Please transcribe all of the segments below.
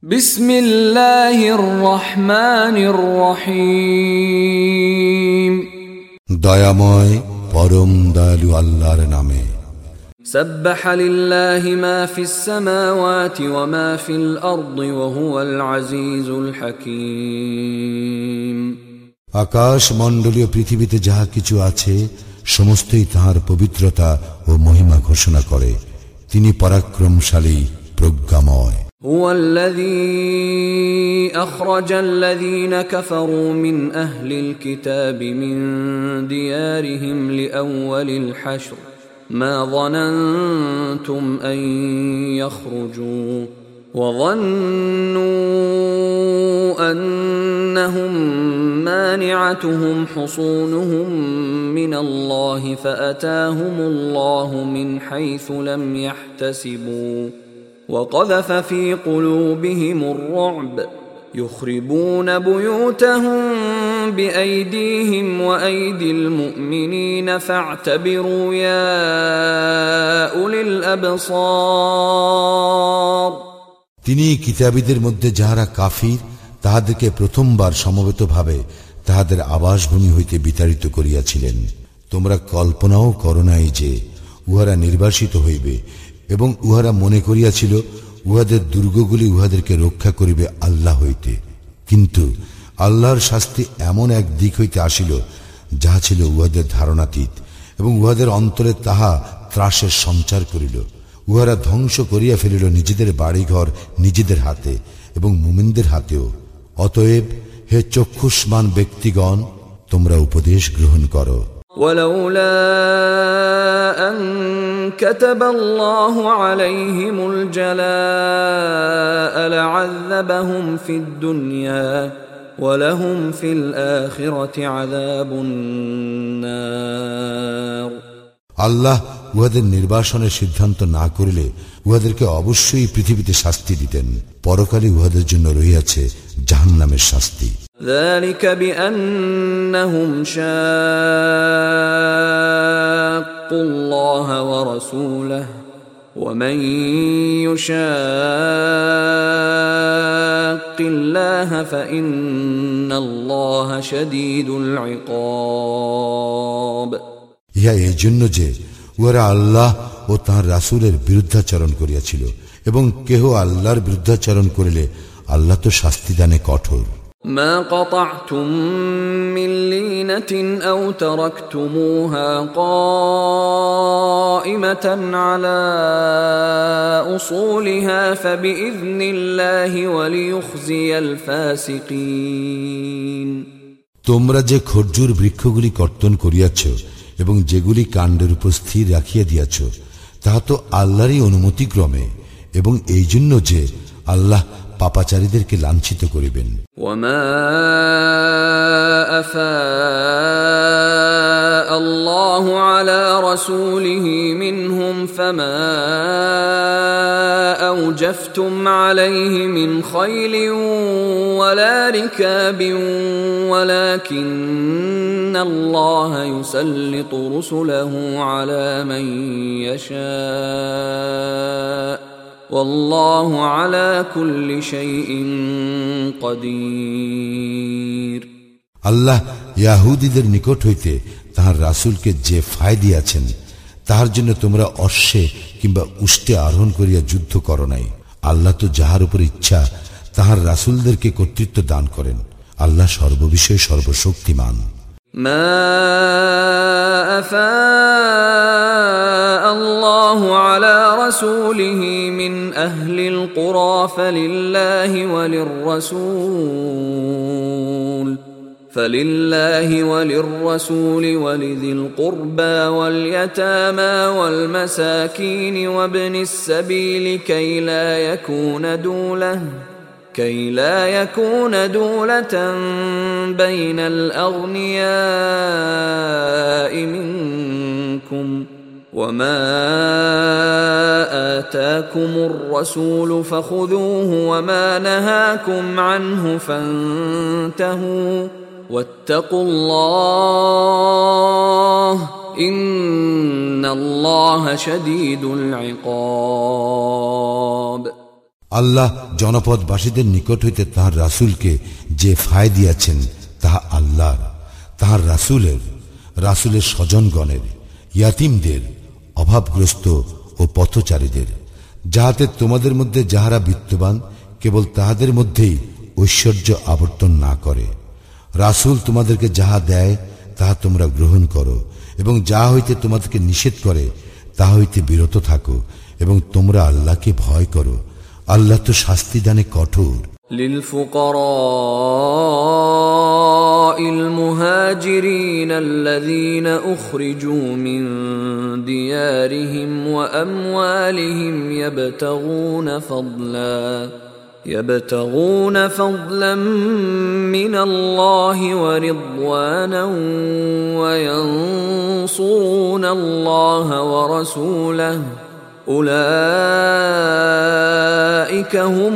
বিসমিল্লাহির রহমানির রহিম। দয়াময় পরম দয়ালু আল্লাহর নামে। সাব্বাহা লিল্লাহি মা ফিস সামাওয়াতি ওয়া মা ফিল আরদি ওয়া হুয়াল আজিজুল হাকীম। আকাশ মণ্ডলীয় পৃথিবীতে যাহা কিছু আছে সমস্তই তাঁর পবিত্রতা ও মহিমা ঘোষণা করে। তিনি পরাক্রমশালী, প্রজ্ঞাময়। هو الذي أخرج الذين كفروا من أهل الكتاب من ديارهم لأول الحشر ما ظننتم أن يخرجوا وظنوا أنهم مانعتهم حصونهم من الله فأتاهم الله من حيث لم يحتسبوا وقذف في قلوبهم الرعب يخربون بيوتهم بأيديهم وأيدي المؤمنين فاعتبروا يا أولي الأبصار। তিনি কিতাবীদের মধ্যে যাহারা কাফির তাহাদেরকে প্রথমবার সমবেতভাবে তাহাদের আবাসভূমি হইতে বিতাড়িত করিয়াছিলেন। তোমরা কল্পনাও করো নাই যে উহারা নির্বাসিত হইবে, এবং উহারা মনে করিয়াছিল উহাদের দুর্গগুলি উহাদেরকে রক্ষা করিবে আল্লাহ হইতে। কিন্তু আল্লাহর শাস্তি এমন এক দিক হইতে আসিল যাহা ছিল উহাদের ধারণাতীত, এবং উহাদের অন্তরে তাহা ত্রাসের সঞ্চার করিল। উহারা ধ্বংস করিয়া ফেলিল নিজেদের বাড়িঘর নিজেদের হাতে এবং মুমিনদের হাতেও। অতএব হে চক্ষুষ্মান ব্যক্তিগণ, তোমরা উপদেশ গ্রহণ করো। ولولا أن كتب الله عليهم الجلاء لعذبهم في الدنيا ولهم في الآخرة عذاب النار। আল্লাহ উহাদের নির্বাসনের সিদ্ধান্ত না করিলে উহাদেরকে অবশ্যই পৃথিবীতে শাস্তি দিতেন, পরকালে উহাদের জন্য রহিয়াছে জাহান্নামের শাস্তি। ذلك بأنهم شاقوا الله ورسوله ومن يشاق الله فإن الله شديد العقاب। ইহা এই জন্য যে উহারা আল্লাহ ও তাঁর রাসূলের বিরুদ্ধাচরণ করিয়াছিল, এবং কেহ আল্লাহর বিরুদ্ধাচরণ করিলে আল্লাহ তো শাস্তিদানে কঠোর। ما قطعتم من لينة أو تركتموها قائمة على أصولها فبإذن الله وليخزي الفاسقين। তোমরা যে খরজুর বৃক্ষগুলি কর্তন করিয়াছ এবং যেগুলি কাণ্ডের উপর স্থির রাখিয়া দিয়াছ তাহা তো আল্লাহরই অনুমতি ক্রমে, এবং এই জন্য যে আল্লাহ পাপাচারীদেরকে লাঞ্ছিত করিবেন। وما أفاء الله على رسوله منهم فما أوجفتم عليه من خيل ولا ركاب ولكن الله يسلط رسله على من يشاء والله على كل شيء قدير। আল্লাহ ইয়াহুদীদের নিকট হইতে তাহার রাসূলকে যে ফায় দিয়াছেন তাহার জন্য তোমরা অশ্বে কিংবা উষ্টে আরোহণ করিয়া যুদ্ধ করো নাই। আল্লাহ তো যাহার উপর ইচ্ছা তাহার রাসূলদেরকে কর্তৃত্ব দান করেন। আল্লাহ সর্ববিষয়ে সর্বশক্তিমান। ما أفاء الله على رسوله من أهل القرى فلله وللرسول ولذي القربى واليتامى والمساكين وابن السبيل كي لا يكون دولة بين الأغنياء منكم وما آتاكم الرسول فخذوه وما نهاكم عنه فانتهوا واتقوا الله إن الله شديد العقاب। আল্লাহ জনপদবাসীদের নিকট হইতে তাহার রাসূলকে যে ফায় দিয়াছেন তাহা আল্লাহর, তাহার রাসূলের স্বজনগণের, ইয়াতীমদের, অভাবগ্রস্ত ও পথচারীদের, যাহাতে তোমাদের মধ্যে যাহারা বিত্তবান কেবল তাহাদের মধ্যেই ঐশ্বর্য আবর্তন না করে। রাসূল তোমাদেরকে যাহা দেয় তাহা তোমরা গ্রহণ করো, এবং যাহা হইতে তোমাদেরকে নিষেধ করে তাহা হইতে বিরত থাকো, এবং তোমরা আল্লাহকে ভয় করো। আল্লাহ তো শাস্তি দানে কঠোর। للفقراء المهاجرين الذين أخرجوا من ديارهم وأموالهم يبتغون فضلا من الله ورضوانا وينصرون الله ورسوله أولئك هم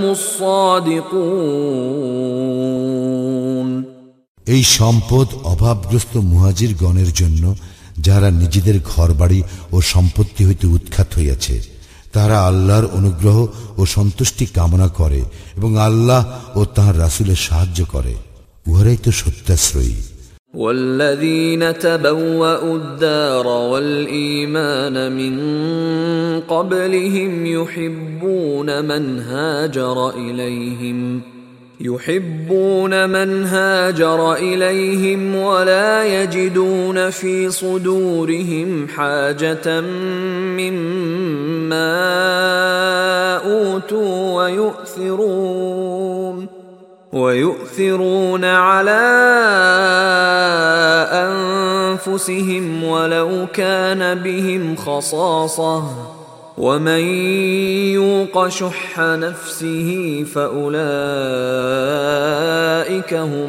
الصادقون। এই সম্পদ অভাবগ্রস্ত মুহাজিরগণের জন্য, যারা নিজেদের ঘরবাড়ি ও সম্পত্তি হইতে উৎখাত হইয়াছে, তারা আল্লাহর অনুগ্রহ ও সন্তুষ্টি কামনা করে এবং আল্লাহ ও তাঁর রাসূলের সাহায্য করে, উহারাই তো সত্যাশ্রয়ী। والذين تبوأوا الدار والإيمان من قبلهم يحبون من هاجر إليهم ولا يجدون في صدورهم حاجة مما أوتوا ويؤثرون على أنفسهم ولو كان بهم خصاصة ومن يوق شح نفسه فأولئك هم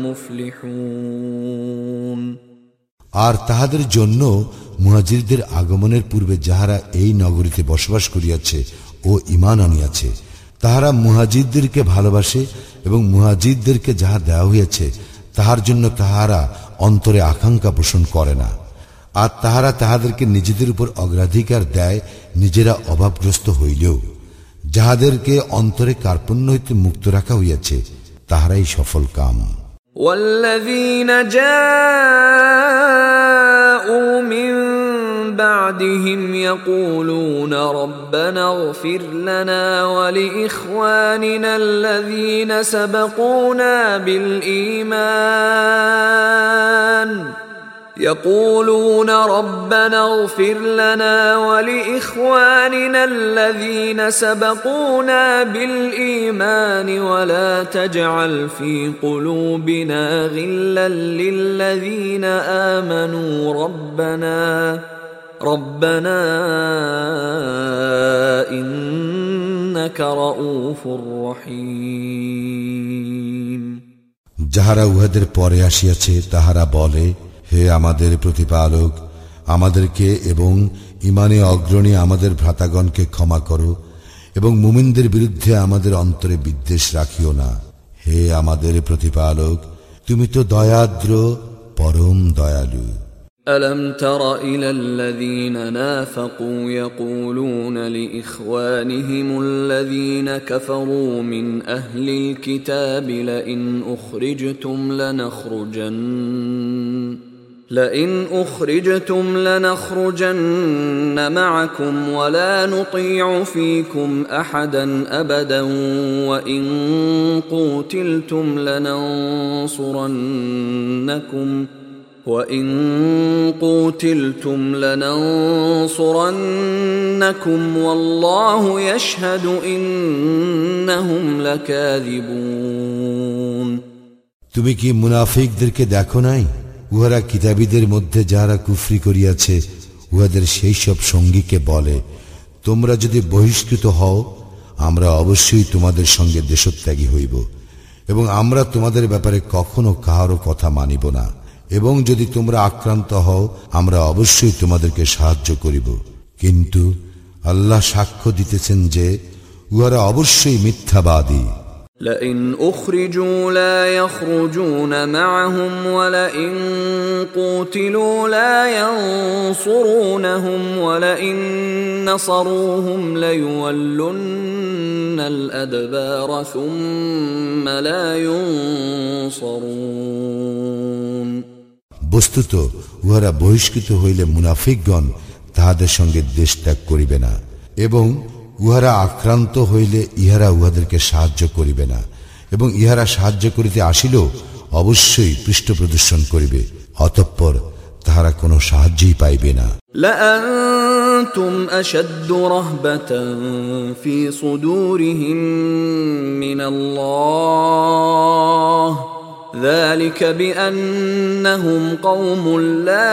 المفلحون। আর তাহাদের জন্য মুহাজিরদের আগমনের পূর্বে যাহারা এই নগরীতে বসবাস করিয়াছে ও ঈমান আনিয়াছে, তাহারা মুহাজিরদেরকে ভালোবাসে এবং মুহাজিরদেরকে যাহা দেওয়া হইয়াছে তাহার জন্য তাহারা অন্তরে আকাঙ্ক্ষা পোষণ করে না। আর তাহারা তাহাদেরকে নিজেদের উপর অগ্রাধিকার দেয়, নিজেরা অভাবগ্রস্ত হইলেও। যাহাদেরকে অন্তরে কার্পণ্য হইতে মুক্ত রাখা হইয়াছে তাহারাই সফল কাম। والذين جاءوا من بعدهم يقولون ربنا اغفر لنا ولإخواننا الذين سبقونا بالإيمان ولا تجعل في قلوبنا غلا للذين آمنوا ربنا إنك رؤوف رحيم। যাহারা উহাদের পরে আসিয়াছে তাহারা বলে, হে আমাদের প্রতিপালক, আমাদেরকে এবং ঈমানে অগ্রণী আমাদের ভ্রাতাগণকে ক্ষমা করো এবং মুমিনদের বিরুদ্ধে আমাদের অন্তরে বিদ্বেষ রাখিও না। হে আমাদের প্রতিপালক, তুমি তো দয়াদ্র, পরম দয়ালু। ألم تر إلى الذين نافقوا يقولون لإخوانهم الذين كفروا من أهل الكتاب لئن أخرجتم لنخرجن معكم ولا نطيع فيكم أحدا أبدا وإن قوتلتم لننصرنكم والله يشهد إنهم لكاذبون। তুমি কি মুনাফিকদেরকে দেখো নাই? উহারা কিতাবীদের মধ্যে যারা কুফরি করিয়াছে উহাদের সেই সব সঙ্গীকে বলে, তোমরা যদি বহিষ্কৃত হও আমরা অবশ্যই তোমাদের সঙ্গে দেশত্যাগী হইব এবং আমরা তোমাদের ব্যাপারে কখনো কাহারও কথা মানিব না, এবং যদি তোমরা আক্রান্ত হও আমরা অবশ্যই তোমাদেরকে সাহায্য করিব। কিন্তু আল্লাহ সাক্ষ্য দিতেছেন যে উহারা অবশ্যই মিথ্যাবাদী। لئن أخرجوا لا يخرجون معهم ولئن قوتلوا لا ينصرونهم ولئن نصروهم ليولن الأدبار ثم لا ينصرون বস্তুত উহারা বহিষ্কৃত হইলে মুনাফিকগণ তাহাদের সঙ্গে দেশ ত্যাগ করিবে না, এবং উহারা আক্রান্ত হইলে ইহারা উহাদেরকে সাহায্য করিবে না, এবং ইহারা সাহায্য করিতে আসিলেও অবশ্যই পৃষ্ঠ প্রদর্শন করিবে, অতঃপর তাহারা কোনো সাহায্যই পাইবে না। لأنتم أشد رهبة في صدورهم من الله ذلك بأنهم قوم لا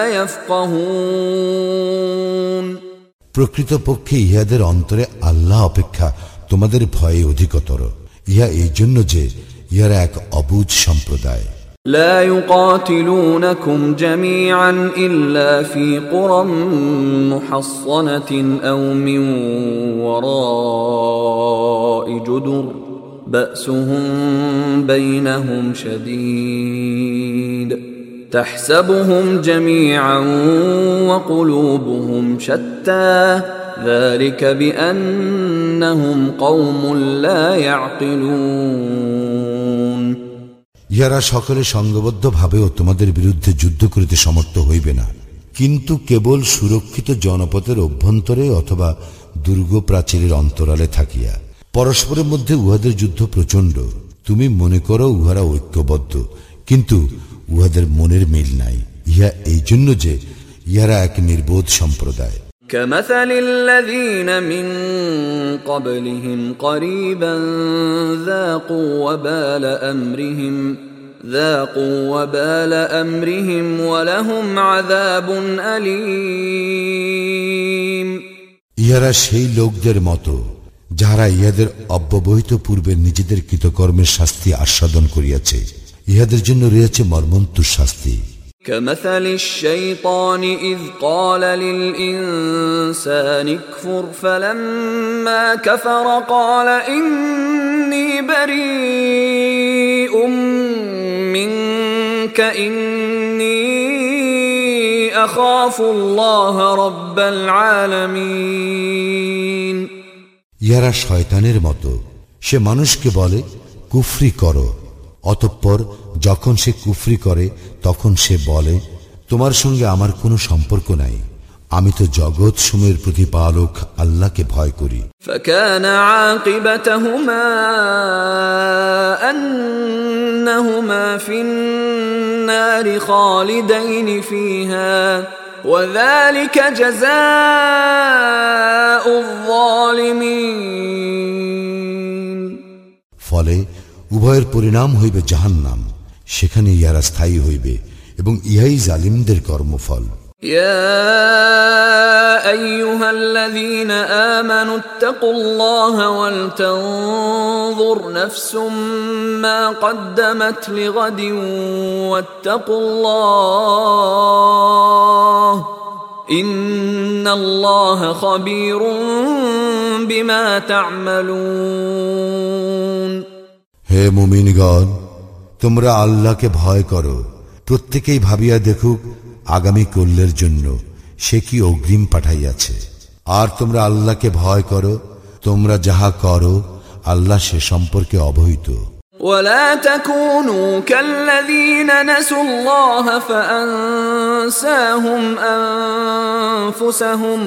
يفقهون। প্রকৃতপক্ষে ইহাদের অন্তরে আল্লাহ অপেক্ষা তোমাদের ভয়ে অধিকতর। ইহা এই জন্য যে ইহারা এক অবুঝ সম্প্রদায়। لا يقاتلونكم جميعا إلا في قرى محصنة أو من وراء جدر بأسهم بينهم شديد تحسبهم جميعا وقلوبهم شتى ذلك بأنهم قوم لا يعقلون। ইহারা সকলে সঙ্গবদ্ধ ভাবেও তোমাদের বিরুদ্ধে যুদ্ধ করিতে সমর্থ হইবে না, কিন্তু কেবল সুরক্ষিত জনপথের অভ্যন্তরে অথবা দুর্গ প্রাচীরের অন্তরালে থাকিয়া। পরস্পরের মধ্যে উহাদের যুদ্ধ প্রচণ্ড। তুমি মনে করো উহারা ঐক্যবদ্ধ, কিন্তু উহাদের মনের মিল নাই। ইহা এই জন্য যে ইহারা এক নির্বোধ সম্প্রদায়। كمثل الذين من قبلهم قريبا ذاقوا وبال أمرهم ولهم عذاب أليم। ইহারা সেই লোকদের মতো যাহারা ইহাদের অব্যবহিত পূর্বে নিজেদের কৃতকর্মের শাস্তি আস্বাদন করিয়াছে, ইহাদের জন্য রয়েছে মর্মন্তুর শাস্তি। كمثل الشيطان إذ قال للإنسان اكفر فلما كفر قال إني بريء منك إني أخاف الله رب العالمين। ইহারা শয়তানের মতো, সে মানুষকে বলে কুফরি করো, অতঃপর যখন সে কুফরি করে তখন সে বলে তোমার সঙ্গে আমার কোনো সম্পর্ক নাই, আমি তো জগৎ সমূহের প্রতিপালক আল্লাহকে ভয় করি। فكان عاقبتهما أنهما في النار خالدين فيها وذلك جزاء الظالمين। ফলে উভয়ের পরিণাম হইবে জাহান্নাম, সেখানে ইহারা স্থায়ী হইবে, এবং ইহাই জালিমদের কর্মফল। يا أيها الذين آمنوا اتقوا الله ولتنظر نفس ما قدمت لغد واتقوا الله إن الله خبير بما تعملون। হে মুমিনগণ, তোমরা আল্লাহকে ভয় করো, প্রত্যেকেই ভাবিয়া দেখুক আগামী কল্যের জন্য সে কি অগ্রিম পাঠাইয়াছে। আর তোমরা আল্লাহকে ভয় করো, তোমরা যাহা করো আল্লাহ সে সম্পর্কে অবহিত। ولا تكونوا كالذين نسوا الله فأنساهم أنفسهم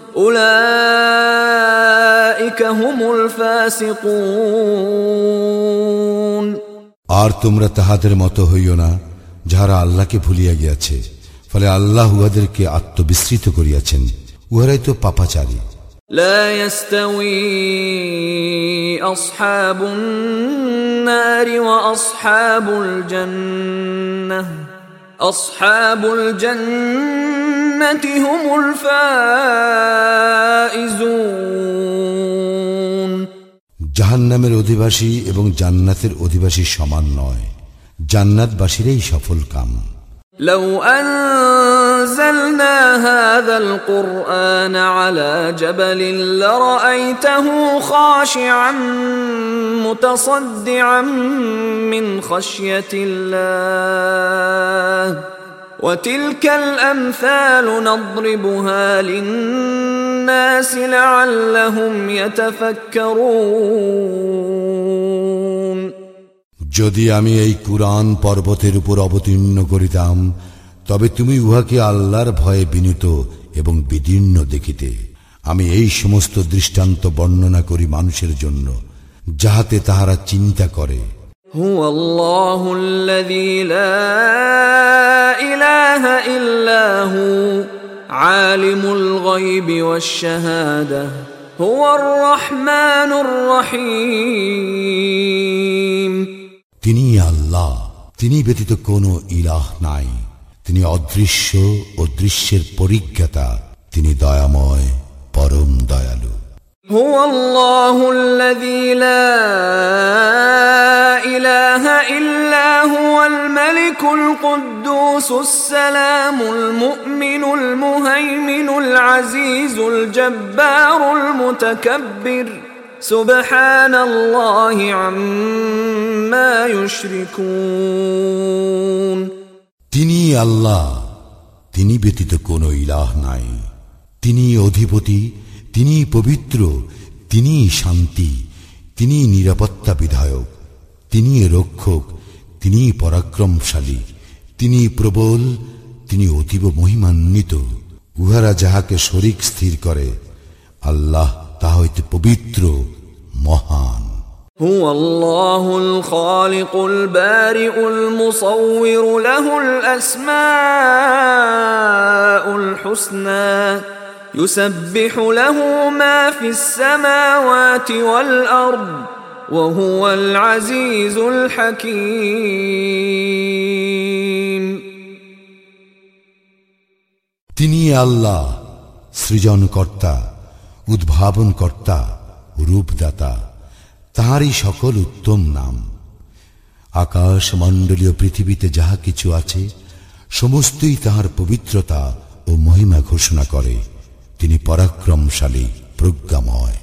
أولئك هم الفاسقون। আর তোমরা তাহাদের মতো হইও না যাহারা আল্লাহকে ভুলিয়া গিয়াছে, ফলে আল্লাহ উহাদেরকে আত্মবিস্মৃত করিয়াছেন, উহারাই তো পাপাচারী। لا يستوي أصحاب النار وأصحاب الجنة أصحاب الجنة هم الفائزون। জাহান্নামের অধিবাসী এবং জান্নাতের অধিবাসী সমান নয়, জান্নাতবাসীরাই সফল কাম। لو أنزلنا هذا القرآن على جبل لرأيته خاشعا متصدعا من خشية الله وتلك الأمثال نضربها للناس لعلهم يتفكرون যদি আমি এই কুরআন পর্বতের উপর অবতীর্ণ করিতাম তবে তুমি উহাকে আল্লাহর ভয়ে বিনীত এবং বিদীর্ণ দেখিতে। আমি এই সমস্ত দৃষ্টান্ত বর্ণনা করি মানুষের জন্য যাহাতে তাহারা চিন্তা করে। হুয়াল্লাহু আল্লাযী লা ইলাহা ইল্লা হু আলিমুল গায়বি ওয়াশ শাহাদাহ হুয়ার রাহমানুর রহিম। তিনি আল্লাহ, তিনি ব্যতীত কোনো ইলাহ নাই, তিনি অদৃশ্য ও দৃশ্যের পরিজ্ঞাতা, তিনি দয়াময় পরম দয়ালু। হুয়াল্লাহু আল্লাযী লা ইলাহা ইল্লা হুয়াল মালিকুল কুদ্দুসুস সালামুল মুমিনুল মুহাইমিনুল আজিজুল জব্বারুল মুতাকাব্বির সুবহানাল্লাহি আম্মা ইউশরিকুন। তিনি আল্লাহ, তিনি ব্যতীত কোনো ইলাহ নাই, তিনি অধিপতি, তিনি পবিত্র, তিনি শান্তি, তিনি নিরাপত্তা বিধায়ক, তিনি রক্ষক, তিনি পরাক্রমশালী, তিনি প্রবল, তিনি অতীব মহিমান্বিত। উহারা যাহাকে শরীক স্থির করে আল্লাহ তা হইতে পবিত্র, মহান। হুয়াল্লাহুল খালিকুল বারিউল মুসাউবিরু লাহুল আসমাউল হুসনা ইউসাব্বিহু লাহু মা ফিস সামাওয়াতি ওয়াল আরদ ওয়া হুয়াল আজিজুল হাকীম। তিনি আল্লাহ, সৃজনকর্তা, উদ্ভাবনকর্তা, রূপদাতা, তাহারই সকল উত্তম নাম। আকাশ মণ্ডলীয় পৃথিবীতে যাহা কিছু আছে সমস্তই তাহার পবিত্রতা ও মহিমা ঘোষণা করে। তিনি পরাক্রমশালী, প্রজ্ঞাময়।